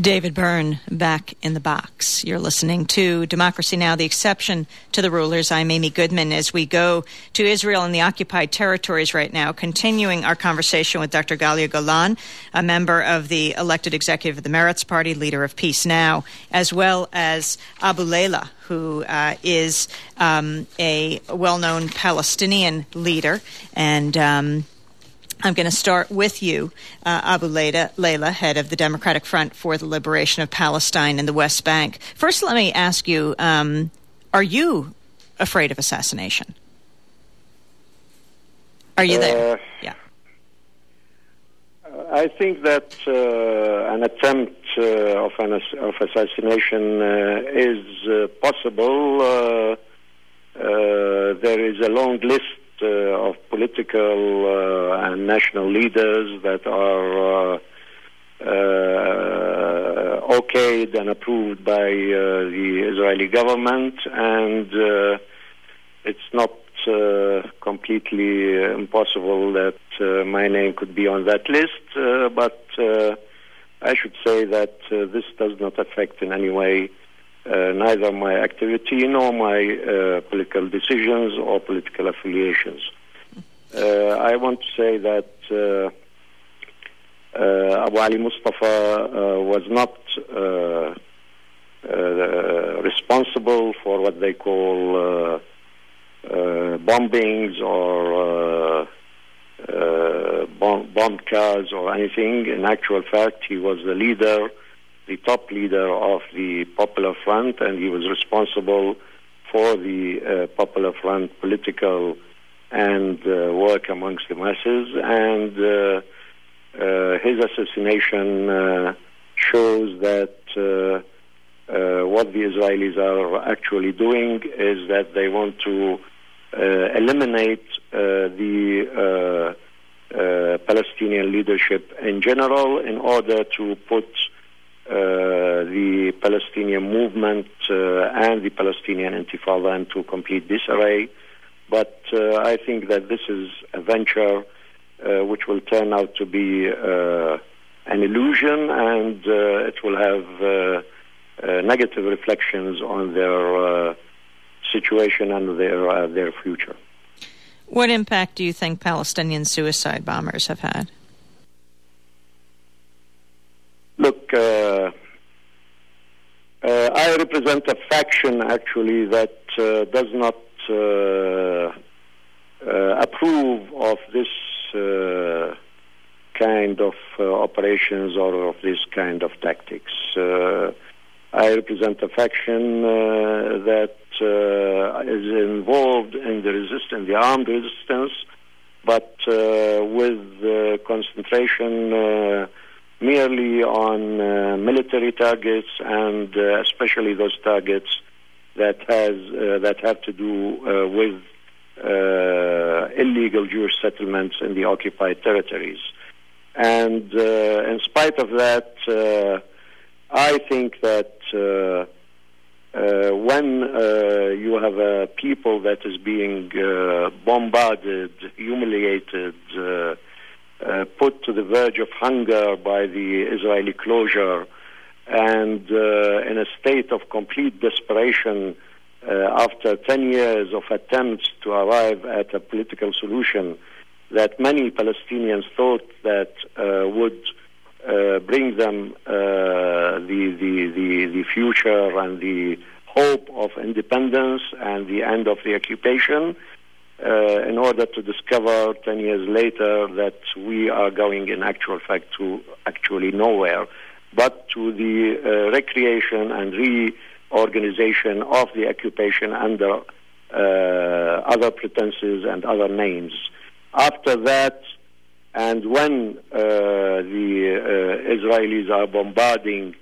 David Byrne, back in the box. You're listening to Democracy Now!, the exception to the rulers. I'm Amy Goodman. As we go to Israel and the occupied territories right now, continuing our conversation with Dr. Galia Golan, a member of the elected executive of the Meretz Party, leader of Peace Now, as well as Abu Layla, who is a well-known Palestinian leader. And I'm going to start with you, Abu Layla, head of the Democratic Front for the Liberation of Palestine and the West Bank. First, let me ask you, are you afraid of assassination? Are you there? Yeah. I think that an attempt of assassination is possible. There is a long list of political and national leaders that are okayed and approved by the Israeli government, and it's not completely impossible that my name could be on that list, but I should say that this does not affect in any way neither my activity nor my political decisions or political affiliations. I want to say that Abu Ali Mustafa was not responsible for what they call bombings or bombed cars or anything. In actual fact, he was the leader, the top leader of the Popular Front, and he was responsible for the Popular Front political and work amongst the masses. And his assassination shows that what the Israelis are actually doing is that they want to eliminate the Palestinian leadership in general in order to put the Palestinian movement and the Palestinian Intifada into complete disarray. But I think that this is a venture which will turn out to be an illusion, and it will have negative reflections on their situation and their future. What impact do you think Palestinian suicide bombers have had? Look, I represent a faction, actually, that does not approve of this kind of operations or of this kind of tactics. I represent a faction that is involved in the armed resistance, but with concentration merely on military targets, and especially those targets that have to do with illegal Jewish settlements in the occupied territories. And in spite of that, I think that when you have a people that is being bombarded, humiliated, put to the verge of hunger by the Israeli closure, and in a state of complete desperation after 10 years of attempts to arrive at a political solution that many Palestinians thought that would bring them the future and the hope of independence and the end of the occupation, in order to discover 10 years later that we are going in actual fact to actually nowhere, but to the recreation and reorganization of the occupation under other pretenses and other names. After that, and when the Israelis are bombarding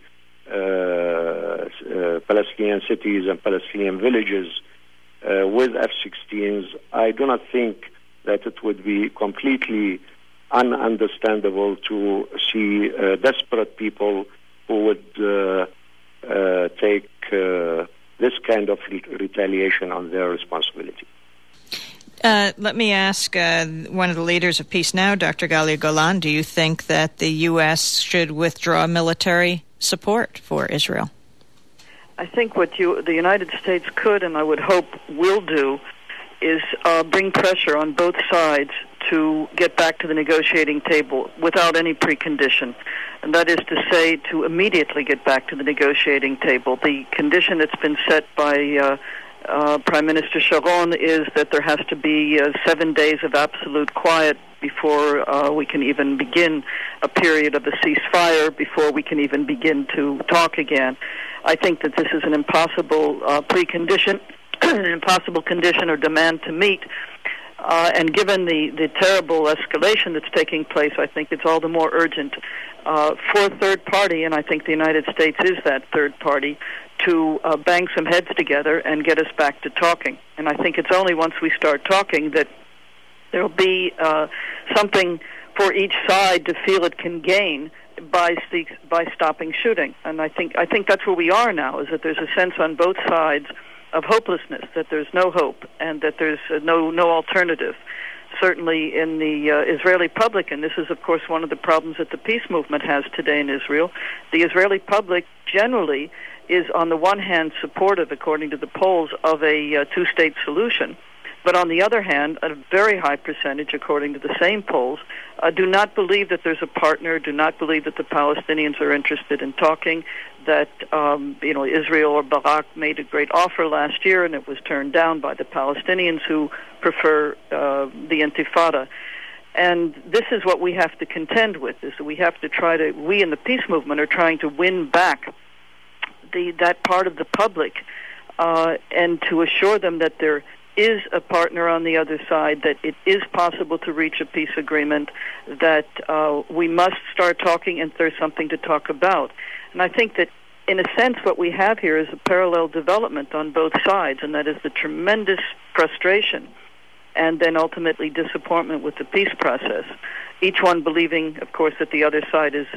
Palestinian cities and Palestinian villages with F-16s, I do not think that it would be completely ununderstandable to see desperate people who would take this kind of retaliation on their responsibility. Let me ask one of the leaders of Peace Now, Dr. Galia Golan, do you think that the U.S. should withdraw military support for Israel? I think what the United States could, and I would hope will do, is bring pressure on both sides to get back to the negotiating table without any precondition. And that is to say, to immediately get back to the negotiating table. The condition that's been set by Prime Minister Sharon is that there has to be 7 days of absolute quiet before we can even begin a period of a ceasefire, before we can even begin to talk again. I think that this is an impossible precondition, an impossible condition or demand to meet. And given the terrible escalation that's taking place, I think it's all the more urgent for a third party, and I think the United States is that third party, to bang some heads together and get us back to talking. And I think it's only once we start talking that there will be something for each side to feel it can gain by stopping shooting. And I think that's where we are now, is that there's a sense on both sides of hopelessness, that there's no hope and that there's no alternative. Certainly in the Israeli public, and this is, of course, one of the problems that the peace movement has today in Israel, the Israeli public generally is, on the one hand, supportive, according to the polls, of a two-state solution. But on the other hand, a very high percentage, according to the same polls, do not believe that there's a partner, do not believe that the Palestinians are interested in talking, that Israel or Barak made a great offer last year and it was turned down by the Palestinians, who prefer the Intifada. And this is what we have to contend with, is that we have to we in the peace movement are trying to win back that part of the public and to assure them that there is a partner on the other side, that it is possible to reach a peace agreement, that we must start talking and there's something to talk about. And I think that, in a sense, what we have here is a parallel development on both sides, and that is the tremendous frustration and then ultimately disappointment with the peace process. Each one believing, of course, that the other side is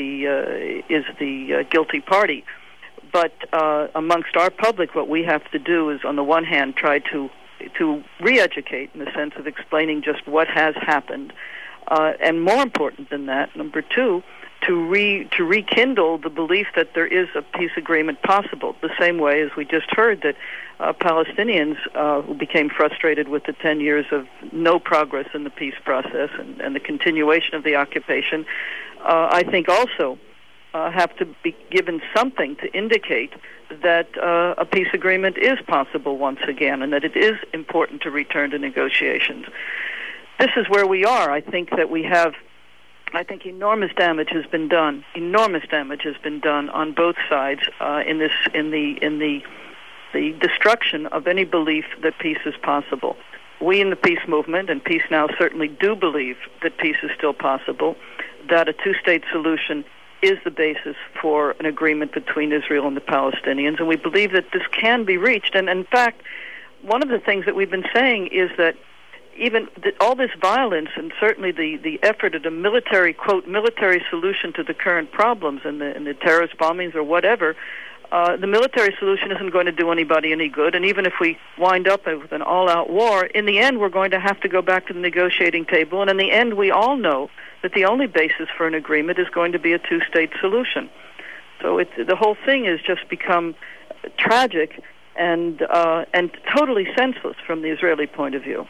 the guilty party. But amongst our public, what we have to do is, on the one hand, try to re-educate in the sense of explaining just what has happened, and more important than that, number two, to rekindle the belief that there is a peace agreement possible, the same way as we just heard that Palestinians who became frustrated with the 10 years of no progress in the peace process and the continuation of the occupation, I think also have to be given something to indicate that a peace agreement is possible once again, and that it is important to return to negotiations. This is where we are. I think that we have, enormous damage has been done. Enormous damage has been done on both sides in the destruction of any belief that peace is possible. We in the peace movement, and Peace Now, certainly do believe that peace is still possible, that a two-state solution is the basis for an agreement between Israel and the Palestinians, and we believe that this can be reached. And in fact, one of the things that we've been saying is that even all this violence, and certainly the effort at a military, quote, military solution to the current problems and the terrorist bombings or whatever, the military solution isn't going to do anybody any good. And even if we wind up with an all-out war, in the end we're going to have to go back to the negotiating table. And in the end, we all know that the only basis for an agreement is going to be a two-state solution. So the whole thing has just become tragic and totally senseless from the Israeli point of view.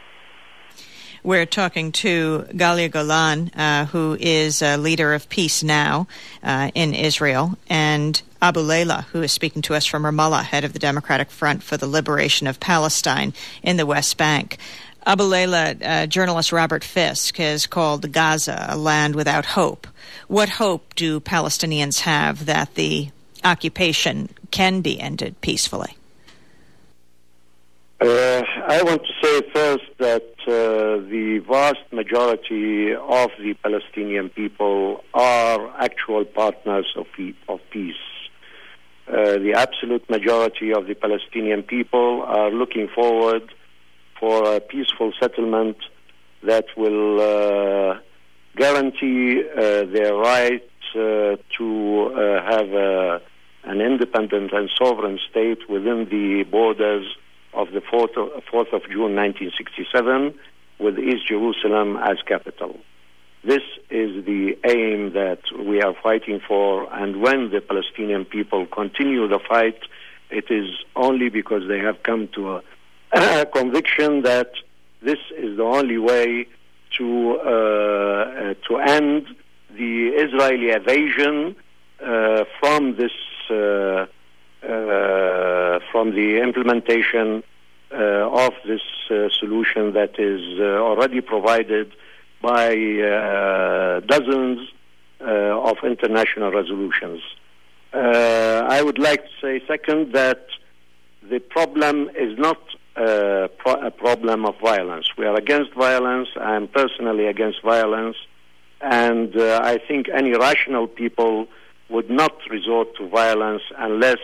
We're talking to Galia Golan, who is a leader of Peace Now in Israel, and Abu Layla, who is speaking to us from Ramallah, head of the Democratic Front for the Liberation of Palestine in the West Bank. Abu Layla, journalist Robert Fisk has called Gaza a land without hope. What hope do Palestinians have that the occupation can be ended peacefully? I want to say first that the vast majority of the Palestinian people are actual partners of peace. The absolute majority of the Palestinian people are looking forward for a peaceful settlement that will guarantee their right to have an independent and sovereign state within the borders of the 4th of June 1967, with East Jerusalem as capital. this is the aim that we are fighting for, and when the Palestinian people continue the fight, it is only because they have come to a conviction that this is the only way to end the Israeli evasion from the implementation of this solution that is already provided by dozens of international resolutions. I would like to say, second, that the problem is not a problem of violence. We are against violence. I am personally against violence. And I think any rational people would not resort to violence unless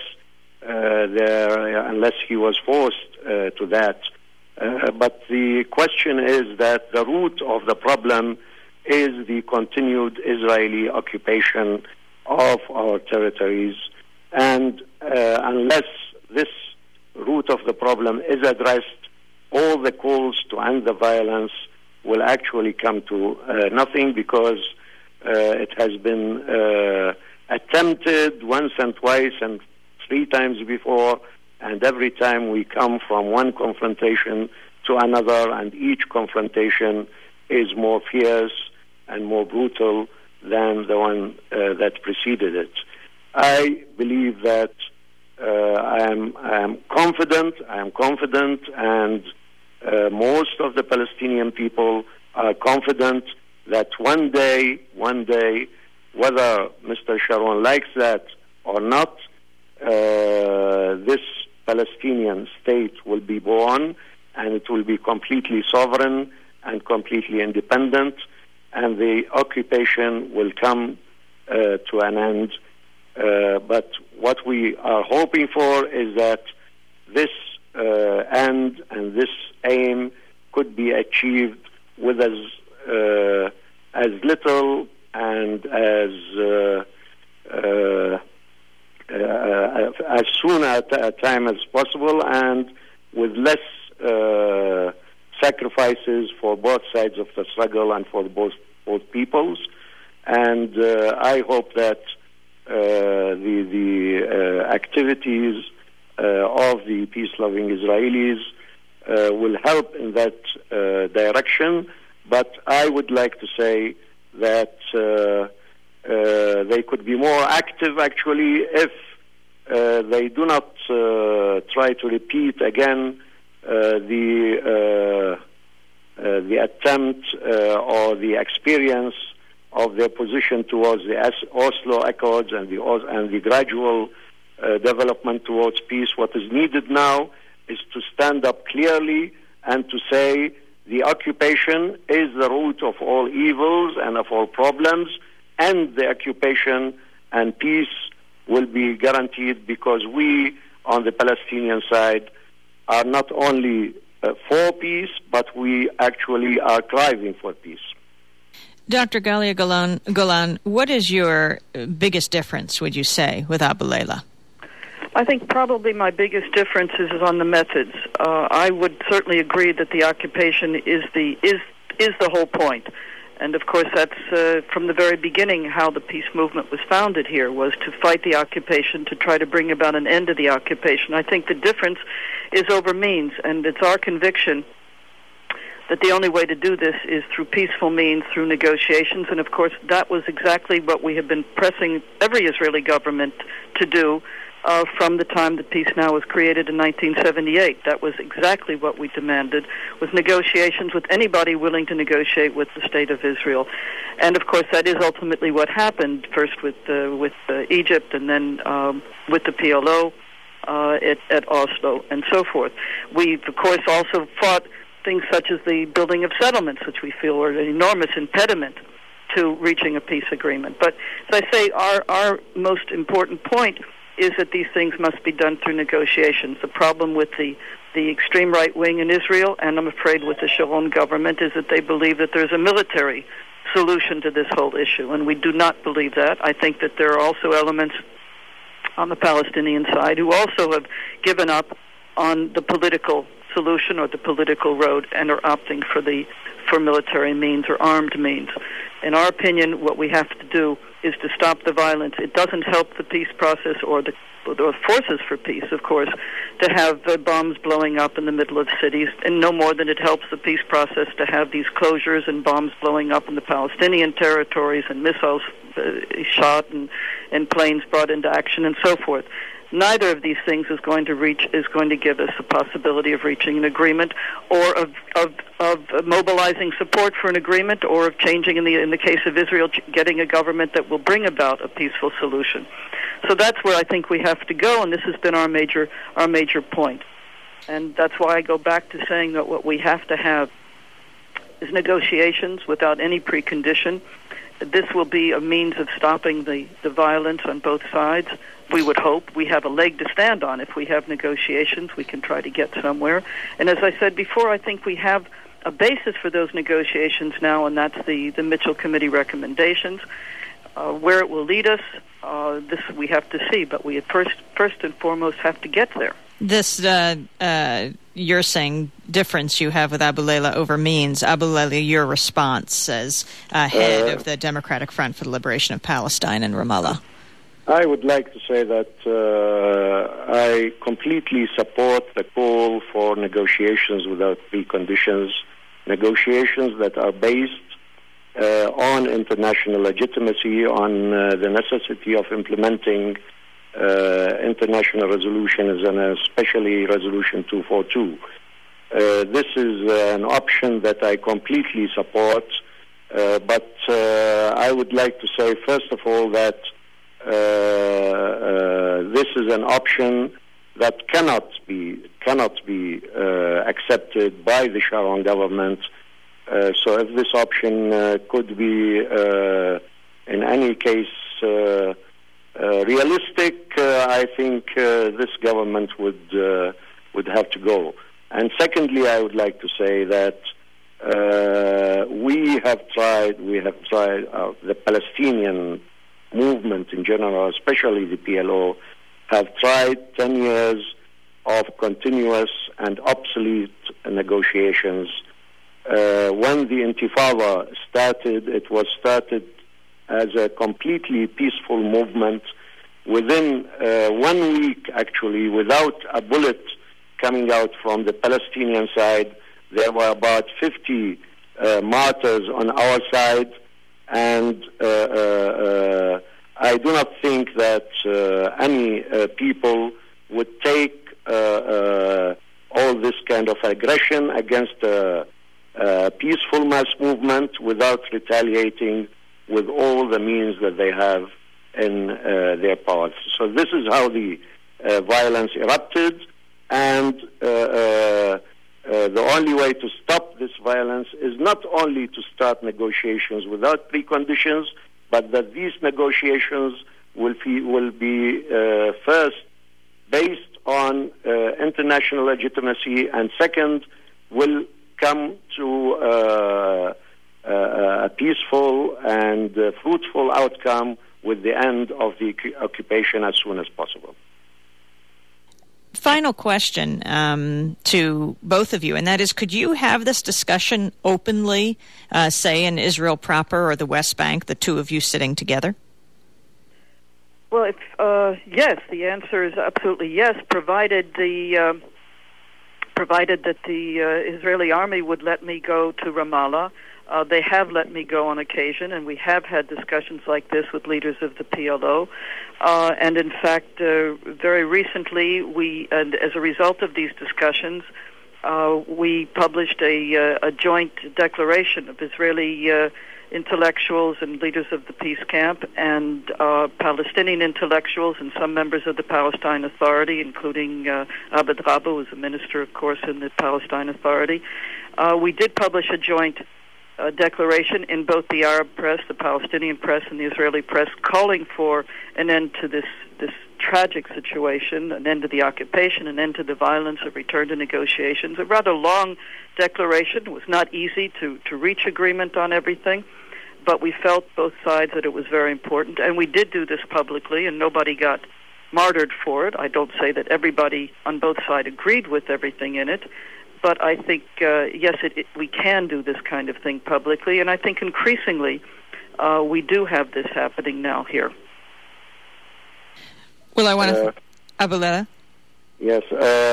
he was forced to that. But the question is that the root of the problem is the continued Israeli occupation of our territories. And unless this root of the problem is addressed, all the calls to end the violence will actually come to nothing, because it has been attempted once and twice and 3 times before, and every time we come from one confrontation to another, and each confrontation is more fierce and more brutal than the one that preceded it. I believe that I am confident, and most of the Palestinian people are confident that one day, whether Mr. Sharon likes that or not, this Palestinian state will be born, and it will be completely sovereign and completely independent, and the occupation will come to an end. But what we are hoping for is that this end and this aim could be achieved with as little and as soon a time as possible, and with less sacrifices for both sides of the struggle and for both peoples. And I hope that the activities of the peace-loving Israelis will help in that direction. But I would like to say that they could be more active, actually, if they do not try to repeat again the attempt or the experience of their position towards the Oslo Accords and the gradual development towards peace. What is needed now is to stand up clearly and to say the occupation is the root of all evils and of all problems, and the occupation and peace will be guaranteed, because we on the Palestinian side are not only for peace, but we actually are striving for peace. Dr. Galia Golan, what is your biggest difference, would you say, with Abu Layla? I think probably my biggest difference is on the methods. I would certainly agree that the occupation is the whole point. And of course that's from the very beginning how the peace movement was founded here, was to fight the occupation, to try to bring about an end to the occupation. I think the difference is over means, and it's our conviction that the only way to do this is through peaceful means, through negotiations. And of course that was exactly what we have been pressing every Israeli government to do from the time that Peace Now was created in 1978. That was exactly what we demanded, was negotiations with anybody willing to negotiate with the State of Israel. And of course that is ultimately what happened, first with Egypt, and then with the PLO at Oslo and so forth. We've of course also fought things such as the building of settlements, which we feel are an enormous impediment to reaching a peace agreement. But as I say, our most important point is that these things must be done through negotiations. The problem with the extreme right wing in Israel, and I'm afraid with the Sharon government, is that they believe that there's a military solution to this whole issue, and we do not believe that. I think that there are also elements on the Palestinian side who also have given up on the political solution or the political road and are opting for the for military means or armed means. In our opinion, what we have to do is to stop the violence. It doesn't help the peace process or the forces for peace, of course, to have bombs blowing up in the middle of cities, and no more than it helps the peace process to have these closures and bombs blowing up in the Palestinian territories and missiles shot and planes brought into action and so forth. Neither of these things is going to give us a possibility of reaching an agreement, or of mobilizing support for an agreement, or of changing, in the case of Israel, getting a government that will bring about a peaceful solution. So that's where I think we have to go, and this has been our major point. And that's why I go back to saying that what we have to have is negotiations without any precondition. This will be a means of stopping the violence on both sides. We would hope. We have a leg to stand on. If we have negotiations, we can try to get somewhere. And as I said before, I think we have a basis for those negotiations now, and that's the Mitchell Committee recommendations. Where it will lead us, this we have to see, but we first and foremost have to get there. This, you're saying, difference you have with Abu Layla over means. Abu Layla, your response as head of the Democratic Front for the Liberation of Palestine in Ramallah. I would like to say that I completely support the call for negotiations without preconditions, negotiations that are based on international legitimacy, on the necessity of implementing international resolutions, and especially Resolution 242. This is an option that I completely support, but I would like to say, first of all, that this is an option that cannot be accepted by the Sharon government. So if this option could be, in any case, realistic, I think this government would have to go. And secondly, I would like to say that we have tried, the Palestinian movement in general, especially the PLO, have tried 10 years of continuous and obsolete negotiations. When the Intifada started, it was started as a completely peaceful movement. Within 1 week, actually, without a bullet coming out from the Palestinian side, there were about 50 martyrs on our side, and I do not think that any people would take all this kind of aggression against a peaceful mass movement without retaliating with all the means that they have in their powers. So this is how the violence erupted, and the only way to stop this violence is not only to start negotiations without preconditions, but that these negotiations will be first based on international legitimacy, and second will come to a peaceful and fruitful outcome with the end of the occupation as soon as possible. Final question to both of you, and that is, could you have this discussion openly, say in Israel proper or the West Bank, the two of you sitting together? Well, yes, the answer is absolutely yes, provided that the Israeli army would let me go to Ramallah. They have let me go on occasion, and we have had discussions like this with leaders of the PLO. And in fact, very recently, and as a result of these discussions, we published a joint declaration of Israeli intellectuals and leaders of the peace camp and Palestinian intellectuals and some members of the Palestine Authority, including Abed Rabba, who is a minister, of course, in the Palestine Authority. We did publish a joint declaration in both the Arab press, the Palestinian press, and the Israeli press, calling for an end to this tragic situation, an end to the occupation, an end to the violence, a return to negotiations. A rather long declaration. It was not easy to reach agreement on everything, but we felt, both sides, that it was very important, and we did do this publicly, and nobody got martyred for it. I don't say that everybody on both sides agreed with everything in it, But I think, yes, we can do this kind of thing publicly, and I think increasingly we do have this happening now here. Well, I want to... Abulela? Yes.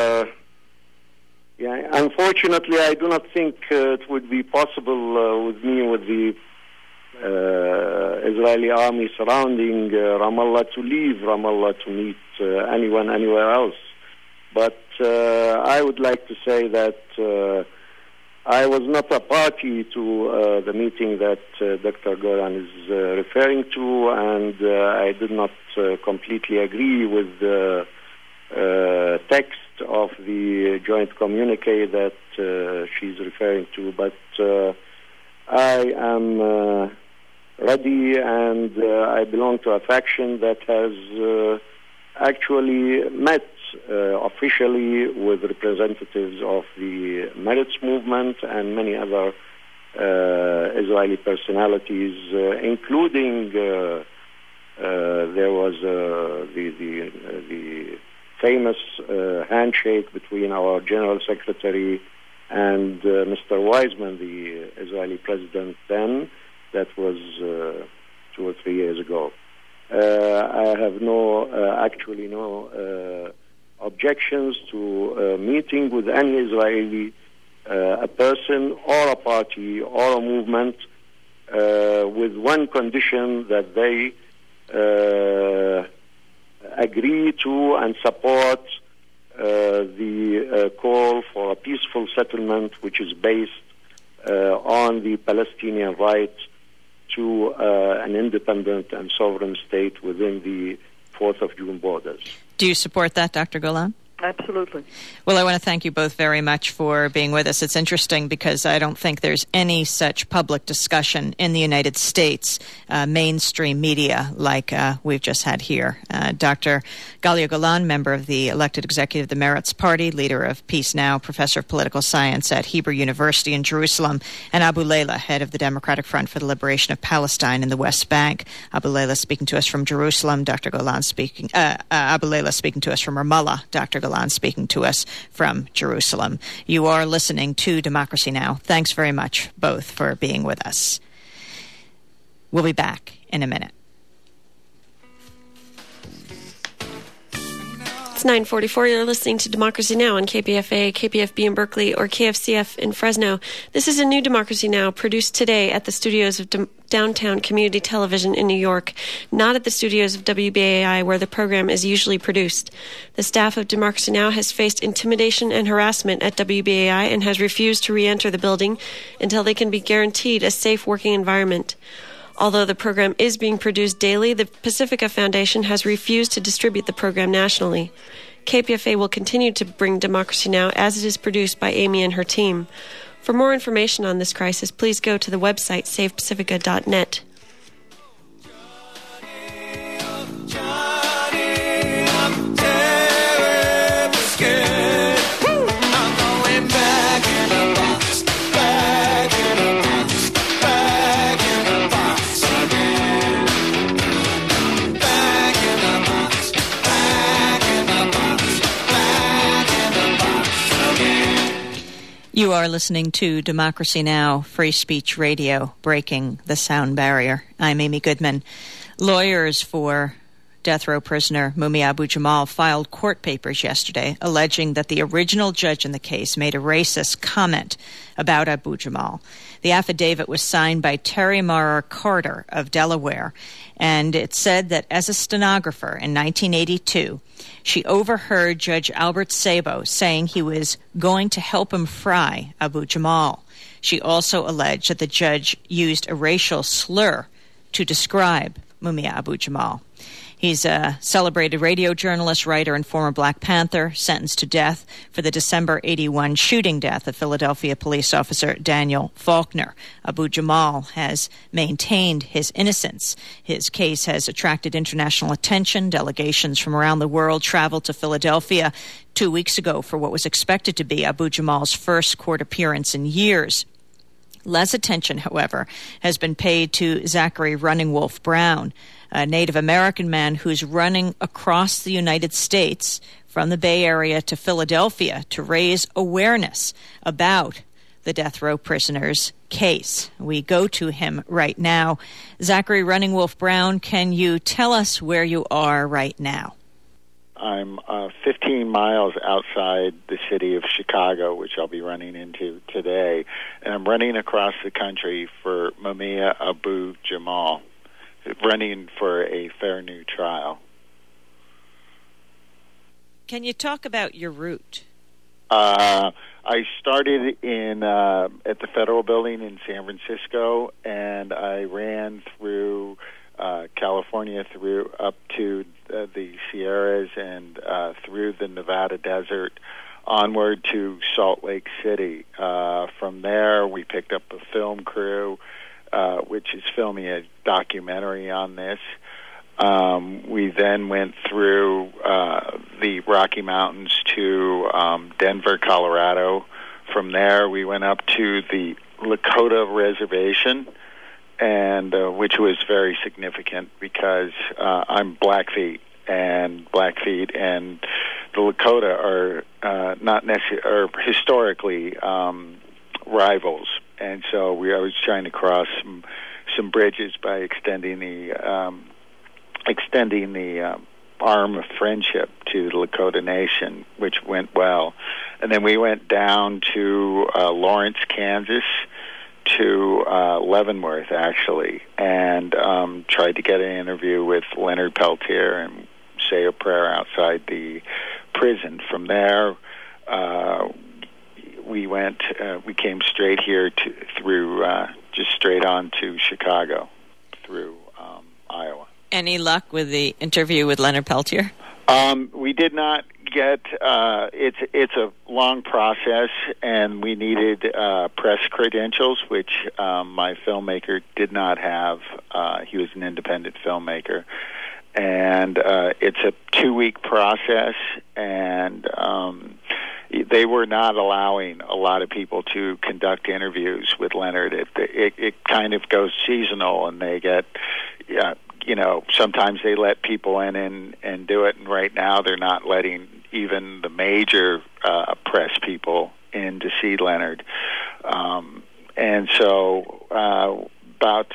Unfortunately, I do not think it would be possible with the Israeli army surrounding Ramallah to leave Ramallah to meet anyone anywhere else. But I would like to say that I was not a party to the meeting that Dr. Golan is referring to, and I did not completely agree with the text of the joint communique that she's referring to. But I am ready, and I belong to a faction that has actually met officially with representatives of the Meretz movement and many other Israeli personalities, including there was the famous handshake between our General Secretary and Mr. Weizmann, the Israeli president then. That was 2 or 3 years ago. I have no objections to meeting with any Israeli, a person or a party or a movement, with one condition, that they agree to and support the call for a peaceful settlement, which is based on the Palestinian right to an independent and sovereign state within the 4th of June borders. Do you support that, Dr. Golan? Absolutely. Well, I want to thank you both very much for being with us. It's interesting because I don't think there's any such public discussion in the United States, mainstream media, like we've just had here. Dr. Galia Golan, member of the elected executive of the Meretz Party, leader of Peace Now, professor of political science at Hebrew University in Jerusalem, and Abulela, head of the Democratic Front for the Liberation of Palestine in the West Bank. Abulela speaking to us from Jerusalem, Dr. Golan speaking, Abulela speaking to us from Ramallah, Dr. Golan speaking to us from Jerusalem. You are listening to Democracy Now! Thanks very much, both, for being with us. We'll be back in a minute. It's 9:44. You're listening to Democracy Now! On KPFA, KPFB in Berkeley, or KFCF in Fresno. This is a new Democracy Now! Produced today at the studios of Downtown Community Television in New York, not at the studios of WBAI, where the program is usually produced. The staff of Democracy Now! Has faced intimidation and harassment at WBAI and has refused to re-enter the building until they can be guaranteed a safe working environment. Although the program is being produced daily, the Pacifica Foundation has refused to distribute the program nationally. KPFA will continue to bring Democracy Now! As it is produced by Amy and her team. For more information on this crisis, please go to the website savepacifica.net. You are listening to Democracy Now! Free Speech Radio, breaking the sound barrier. I'm Amy Goodman. Lawyers for death row prisoner Mumia Abu-Jamal filed court papers yesterday alleging that the original judge in the case made a racist comment about Abu-Jamal. The affidavit was signed by Terry Mara Carter of Delaware, and it said that as a stenographer in 1982, she overheard Judge Albert Sabo saying he was going to help him fry Abu-Jamal. She also alleged that the judge used a racial slur to describe Mumia Abu-Jamal. He's a celebrated radio journalist, writer, and former Black Panther, sentenced to death for the December 81 shooting death of Philadelphia police officer Daniel Faulkner. Abu-Jamal has maintained his innocence. His case has attracted international attention. Delegations from around the world traveled to Philadelphia 2 weeks ago for what was expected to be Abu-Jamal's first court appearance in years. Less attention, however, has been paid to Zachary Running Wolf Brown, a Native American man who's running across the United States from the Bay Area to Philadelphia to raise awareness about the death row prisoners' case. We go to him right now. Zachary Running Wolf Brown, can you tell us where you are right now? I'm 15 miles outside the city of Chicago, which I'll be running into today, and I'm running across the country for Mumia Abu-Jamal, running for a fair new trial. Can you talk about your route? I started at the Federal Building in San Francisco, and I ran through California, through up to the Sierras, and through the Nevada desert, onward to Salt Lake City. From there, we picked up a film crew, which is filming a documentary on this. We then went through the Rocky Mountains to Denver, Colorado. From there, we went up to the Lakota Reservation, and which was very significant because I'm Blackfeet, and the Lakota are not necessarily historically rivals, and so I was trying to cross some bridges by extending the arm of friendship to the Lakota Nation, which went well. And then we went down to Lawrence, Kansas, to Leavenworth, actually, and tried to get an interview with Leonard Peltier and say a prayer outside the prison. From there, we came straight here just straight on to Chicago through Iowa. Any luck with the interview with Leonard Peltier? We did not get. It's a long process, and we needed press credentials, which my filmmaker did not have. He was an independent filmmaker, and it's a 2-week process, and they were not allowing a lot of people to conduct interviews with Leonard. It kind of goes seasonal, and they get. Sometimes they let people in and do it, and right now they're not letting even the major press people in to see Leonard. And so about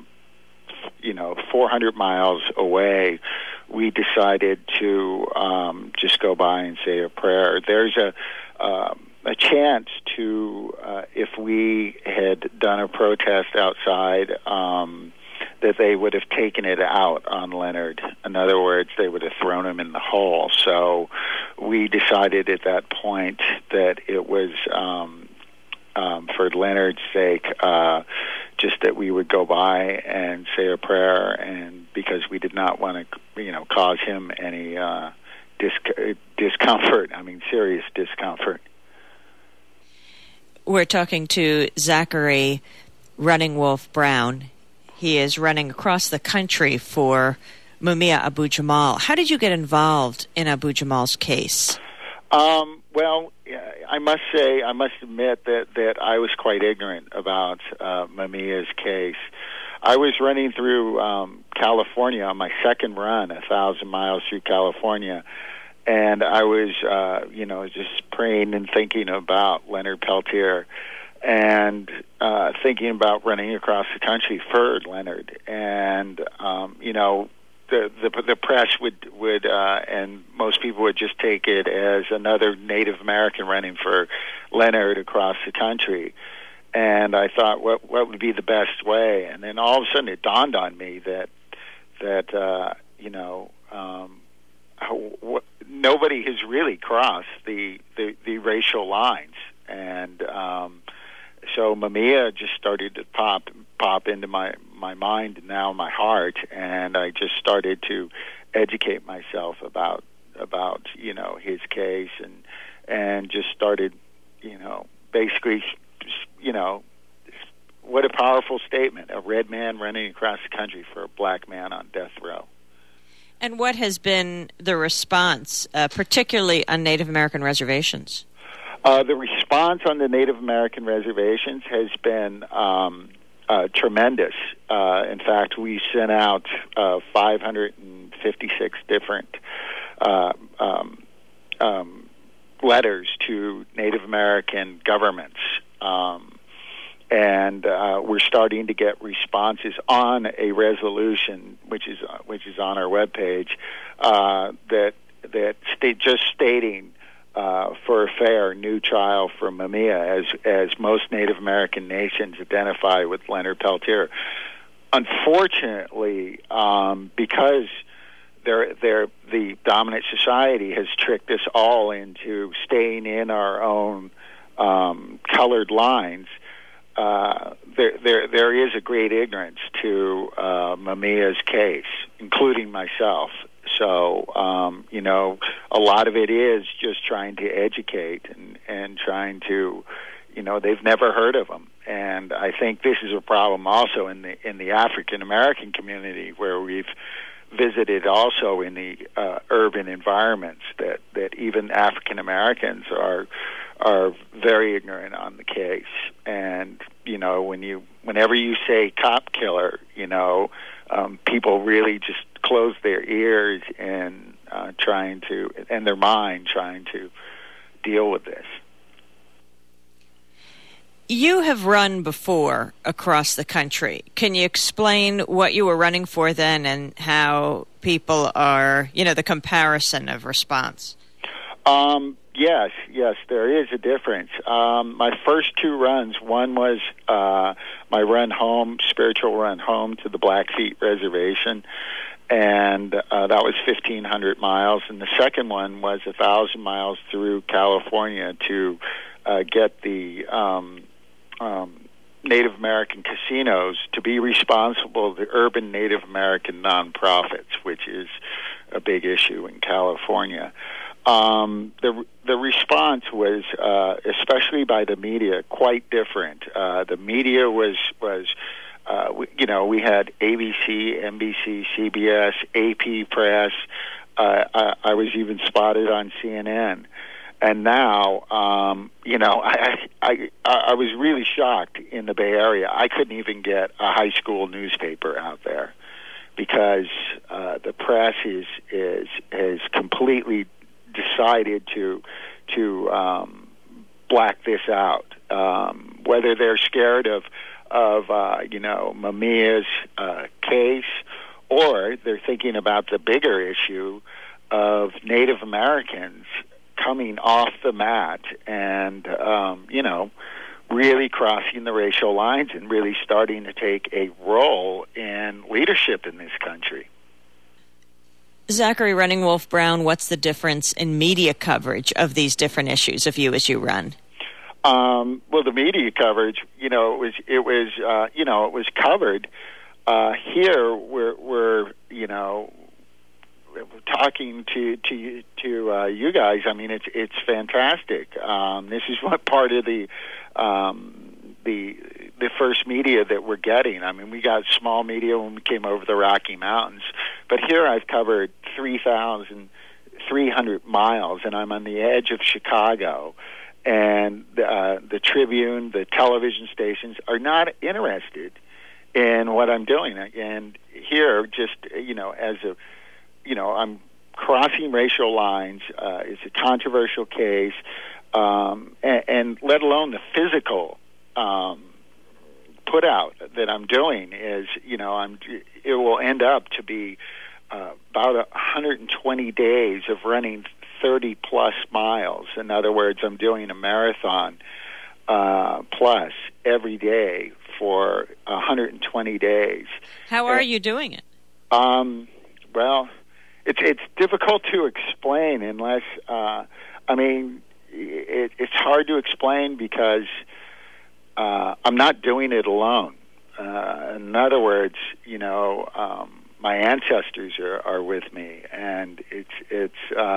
400 miles away, we decided to just go by and say a prayer. There's a chance to, if we had done a protest outside, that they would have taken it out on Leonard. In other words, they would have thrown him in the hole. So we decided at that point that it was, for Leonard's sake, just that we would go by and say a prayer, and because we did not want to, cause him any discomfort. I mean, serious discomfort. We're talking to Zachary Running Wolf Brown. He is running across the country for Mumia Abu-Jamal. How did you get involved in Abu-Jamal's case? Well, I must admit that I was quite ignorant about Mumia's case. I was running through California on my second run, 1,000 miles through California, and I was, just praying and thinking about Leonard Peltier, and thinking about running across the country for Leonard. And the press would and most people would just take it as another Native American running for Leonard across the country. And I thought, what would be the best way? And then all of a sudden it dawned on me that nobody has really crossed the racial lines. And so Mumia just started to pop into my mind and now my heart, and I just started to educate myself about his case, and just started basically what a powerful statement, a red man running across the country for a black man on death row. And what has been the response, particularly on Native American reservations? The response on the Native American reservations has been tremendous. In fact, we sent out 556 different letters to Native American governments, and we're starting to get responses on a resolution, which is on our webpage, just stating for a fair new trial for Mamiya, as most Native American nations identify with Leonard Peltier. Unfortunately, because the dominant society has tricked us all into staying in our own colored lines, there is a great ignorance to Mamiya's case, including myself. So, a lot of it is just trying to educate and trying to, they've never heard of him. And I think this is a problem also in the African American community, where we've visited also in the urban environments, that even African Americans are very ignorant on the case. And whenever you say cop killer, people really just close their ears and their mind trying to deal with this. You have run before across the country. Can you explain what you were running for then and how people are, the comparison of response? Yes, there is a difference. My first two runs, one was my run home, spiritual run home to the Blackfeet Reservation, and that was 1,500 miles. And the second one was 1,000 miles through California to get the Native American casinos to be responsible, the urban Native American nonprofits, which is a big issue in California. The response was, especially by the media, quite different. The media was we had ABC, NBC, CBS, AP Press. I was even spotted on CNN. And now, I was really shocked in the Bay Area. I couldn't even get a high school newspaper out there because the press has completely decided to black this out. Whether they're scared of Mamiya's case, or they're thinking about the bigger issue of Native Americans coming off the mat and really crossing the racial lines and really starting to take a role in leadership in this country. Zachary Running Wolf Brown, what's the difference in media coverage of these different issues of you as you run? Well, the media coverage, it was covered. Here, we're talking to you guys. I mean, it's fantastic. This is what part of the first media that we're getting. I mean, we got small media when we came over the Rocky Mountains, but here I've covered 3,300 miles, and I'm on the edge of Chicago. And the Tribune, the television stations are not interested in what I'm doing. And here, just I'm crossing racial lines. It's a controversial case, and let alone the physical put out that I'm doing is, it will end up to be about 120 days of running 30 plus miles. In other words, I'm doing a marathon plus every day for 120 days. How are you doing it? Well, it's difficult to explain unless it's hard to explain because I'm not doing it alone. In other words, my ancestors are with me, and it's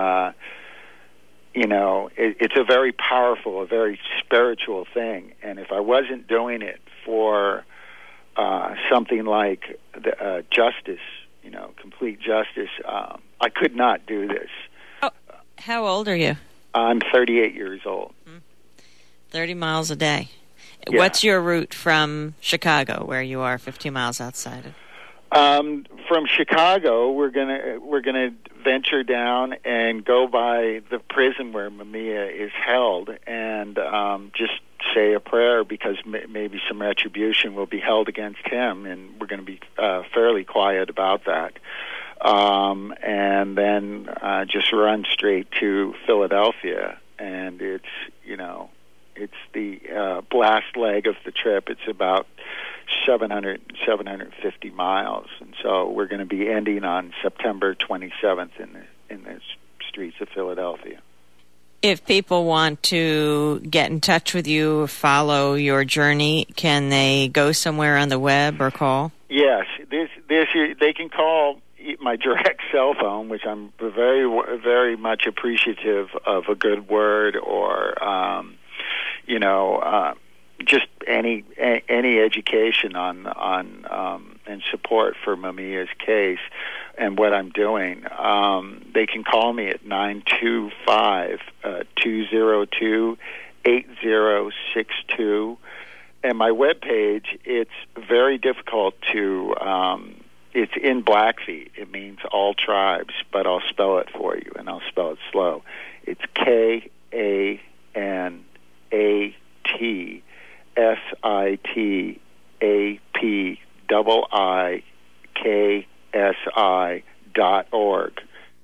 a very powerful, a very spiritual thing. And if I wasn't doing it for something like justice, complete justice, I could not do this. Oh, how old are you? I'm 38 years old. 30 miles a day. Yeah. What's your route from Chicago, where you are 15 miles outside of? From Chicago, we're gonna venture down and go by the prison where Mumia is held, and just say a prayer, because maybe some retribution will be held against him, and we're going to be fairly quiet about that. And then just run straight to Philadelphia, and it's the last leg of the trip. It's about 750 miles, and so we're going to be ending on September 27th in the streets of Philadelphia. If people want to get in touch with you, follow your journey, can they go somewhere on the web or call? Yes, they can call my direct cell phone, which I'm very, very much appreciative of a good word, or just any education on and support for Mumia's case and what I'm doing. They can call me at 925-202-8062. And my webpage, it's very difficult to, it's in Blackfeet. It means all tribes, but I'll spell it for you, and I'll spell it slow. It's KANATAPIIKSI.org.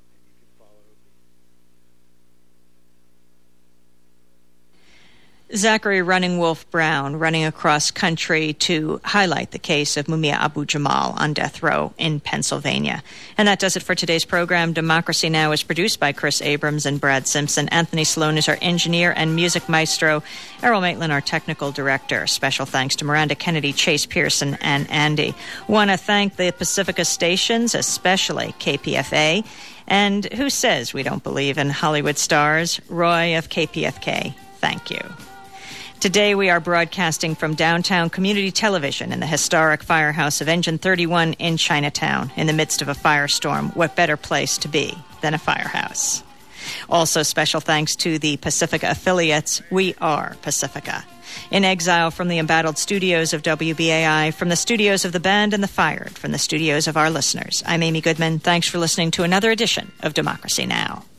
Zachary Running Wolf Brown running across country to highlight the case of Mumia Abu-Jamal on death row in Pennsylvania. And that does it for today's program. Democracy Now! Is produced by Chris Abrams and Brad Simpson. Anthony Sloan is our engineer and music maestro. Errol Maitland, our technical director. Special thanks to Miranda Kennedy, Chase Pearson, and Andy. Want to thank the Pacifica stations, especially KPFA. And who says we don't believe in Hollywood stars? Roy of KPFK. Thank you. Today we are broadcasting from downtown community television in the historic firehouse of Engine 31 in Chinatown. In the midst of a firestorm, what better place to be than a firehouse? Also special thanks to the Pacifica affiliates. We are Pacifica. In exile from the embattled studios of WBAI, from the studios of the band and the fired, from the studios of our listeners. I'm Amy Goodman. Thanks for listening to another edition of Democracy Now!